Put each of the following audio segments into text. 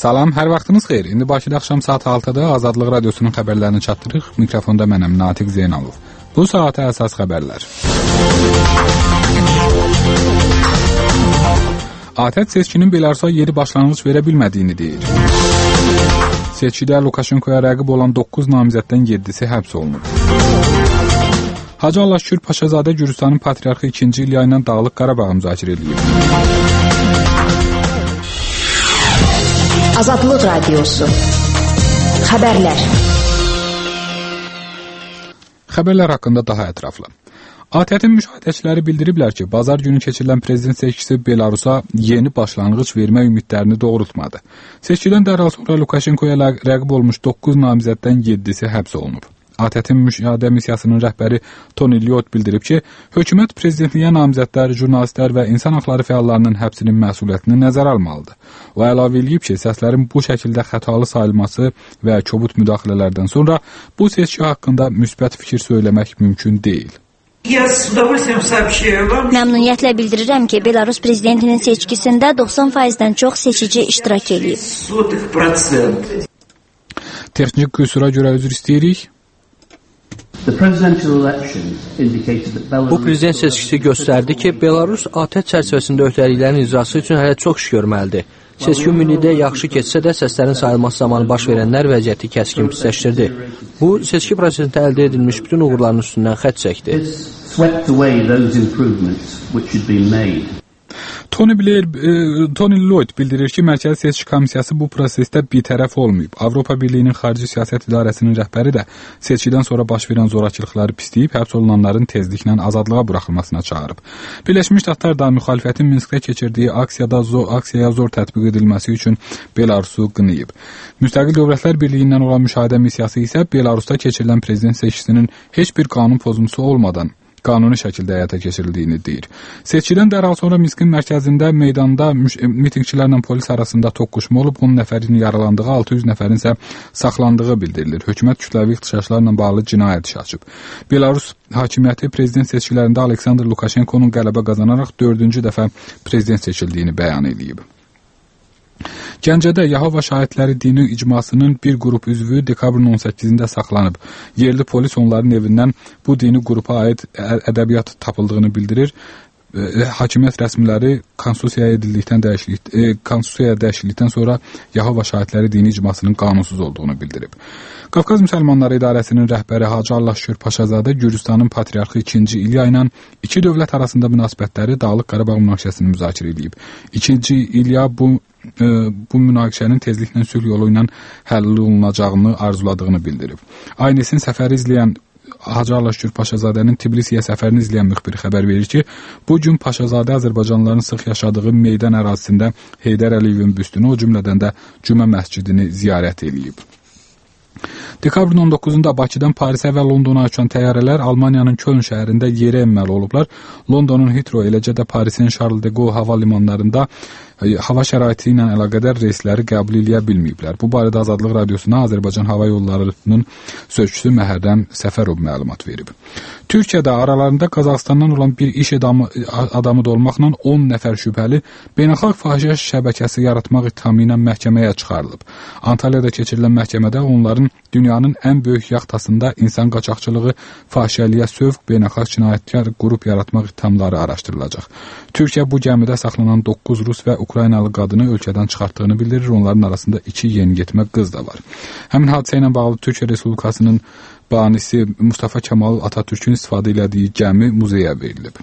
Salam, hər vaxtınız xeyir. İndi Bakıda axşam saat 6-da Azadlıq Radiosunun xəbərlərini çatdırırıq. Mikrofonda mənəm Natiq Zeynalov. Bu saata əsas xəbərlər. ATƏT seçkinin Belarusa yeni başlanğıc verə bilmədiyini deyir. Seçkidə Lukashenkoya rəqib olan 9 namizəddən 7-si həbs olunub. Hacı Allah Şükür Paşazadə Gürcüstanın Patriarxı 2-ci İlya ilə Dağlıq Qarabağı müzakirə edilib. Azadlıq Radiosu. Xəbərlər. Xəbərlər haqqında daha ətraflı. ATƏT-in müşahidəçiləri bildiriblər ki, bazar günü keçirilən prezident seçkisi Belarusa yeni başlanğıc vermə ümidlərini doğrultmadı. Seçkidən dərhal sonra Lukashenkoya rəqib olmuş 9 namizəddən 7-si həbs olunub. ATƏT-in müşahidə missiyasının rəhbəri Tony Lyot bildirib ki, hökumət prezidentliyə namizədlər, jurnalistlər və insan haqları fəallarının həbsinin məsuliyyətini nəzərə almalıdır. O əlavə edib ki, səslərin bu şəkildə xətalı sayılması və kobud müdaxilələrdən sonra bu seçki haqqında müsbət fikir söyləmək mümkün deyil. Məmnuniyyətlə bildirirəm ki, Belarus prezidentinin seçkisində 90%-dən çox seçici iştirak edib. Texnik qüsura görə üzr istəyirik. Bu prezident seçkisi göstərdi ki, Belarus ATƏT çərçivəsində öhdəliklərin icrası üçün hələ çox iş görməlidir. Seçki ümumilikdə yaxşı keçsə də səslərin sayılması zamanı baş verənlər vəziyyəti kəskin pisləşdirdi. Bu, seçki prosesində əldə edilmiş bütün uğurların üstündən xətt çəkdi. Tony Lloyd bildirir ki, Mərkəzi Seçki Komissiyası bu prosesdə bitərəf olmayıb. Avropa Birliyinin Xarici Siyasət İdarəsinin rəhbəri də seçkidən sonra baş verən zorakılıqları pisləyib, həbs olunanların tezliklə azadlığa buraxılmasına çağırıb. Birləşmiş Ştatlar da müxalifətin Minskdə keçirdiyi aksiyaya zor tətbiq edilməsi üçün Belarusu qınayıb. Müstəqil Dövlətlər Birliyindən olan müşahidə missiyası isə Belarusda keçirilən prezident seçkisinin heç bir qanun pozuntusu olmadan qanuni şəkildə həyata keçirildiyini deyir. Seçkidən dərhal sonra Minskin mərkəzində meydanda mitingçilərlə polis arasında toqquşma olub, 10 nəfərin yaralandığı, 600 nəfərin isə saxlandığı bildirilir. Hökumət kütləvi ixtişaşlarla bağlı cinayət işi açıb. Belarus hakimiyyəti prezident seçkilərində Aleksandr Lukashenkonun qələbə qazanaraq 4-cü dəfə prezident seçildiyini bəyan edib. Gəncədə Yahova Şahidləri Dini icmasının bir qrup üzvü dekabrın 18-də saxlanıb. Yerli polis onların evindən bu dini qrupa aid ədəbiyyat tapıldığını bildirir. Hakimiyyət rəsmiləri konstitusiyaya dəyişiklikdən sonra Yahova Şahidləri Dini icmasının qanunsuz olduğunu bildirib. Qafqaz Müsəlmanları İdarəsinin rəhbəri Hacı Allah Şükür Paşazadə Gürcüstanın Patriarxı 2-ci İlya ilə iki dövlət arasında münasibətləri Dağlıq Qarabağ münaqişəsini müzakirə edib. 2-ci İlya bu münaqişənin tezliklə sülh yolu ilə həll olunacağını arzuladığını bildirib. Aynesin səfəri izləyən Hacı Allah Şükür Paşazadənin Tbilisiyə səfərini izləyən müxbir xəbər verir ki, bu gün Paşazadə Azərbaycanlıların sıx yaşadığı meydan ərazisində Heydər Əliyevin büstünü, o cümlədən də Cümə məscidini ziyarət edib. Dekabrın 19-da Bakıdan Parisə və Londona uçan təyyarələr Almaniyanın Köln şəhərində yerə enməli olublar. Londonun Heathrow, eləcə də Parisin Charles de Gaulle hava limanlarında hava şəraiti ilə əlaqədar reysləri qəbul edə bilməyiblər. Bu barədə Azadlıq Radiosuna Azərbaycan Hava Yollarının sözçüsü Məhərrəm Səfərov məlumat verib. Türkiyədə aralarında Qazaxıstandan olan bir iş adamı da olmaqla 10 nəfər şübhəli beynəlxalq fahişə şəbəkəsi yaratmaq ittihamı ilə məhkəməyə çıxarılıb. Antalyada keçirilən məhkəmədə onların dünyanın ən böyük yaxtasında insan qaçaqçılığı, fahişəliyə sövq, beynəlxalq cinayətkar qrup yaratmaq ittihamları araşdırılacaq. Türkiyə bu gəmidə saxlanan 9 Rus və Ukraynalı qadını ölkədən çıxartdığını bildirir. Onların arasında 2 yeniyetmə qız da var. Həmin hadisə ilə bağlı Türkiyə Respublikasının banisi Mustafa Kemal Atatürkün istifadə etdiyi gəmi muzeyə verilib.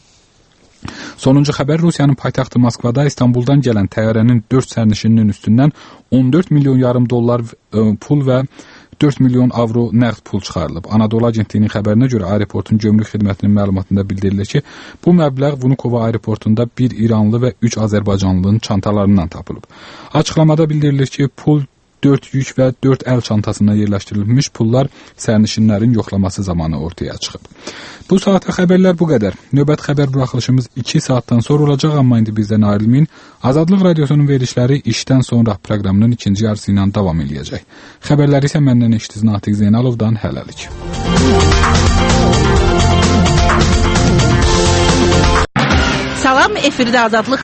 Sonuncu xəbər Rusiyanın paytaxtı Moskvada İstanbuldan gələn təyyarənin 4 sərnişininin üstündən 14 milyon yarım dollar pul və 4 milyon avro nəqd pul çıxarılıb. Anadolu Agentliyinin xəbərinə görə aeroportun gömrük xidmətinin məlumatında bildirilir ki, bu məbləğ Vnukovo aeroportunda bir İranlı və 3 Azərbaycanlının çantalarından tapılıb. Açıqlamada bildirilir ki, pul 4 yük və 4 əl çantasına yerləşdirilmiş pullar sərnişinlərin yoxlaması zamanı ortaya çıxıb. Bu saata xəbərlər bu qədər. Növbət xəbər buraxılışımız 2 saatdan sonra olacaq, amma indi bizdən ayrılmayın. Azadlıq Radiosunun verilişləri işdən sonra proqramının ikinci yarısı ilə davam edəcək. Xəbərləri isə məndən eşitdiniz Natiq Zeynalovdan hələlik. Salam, efirdə Azadlıq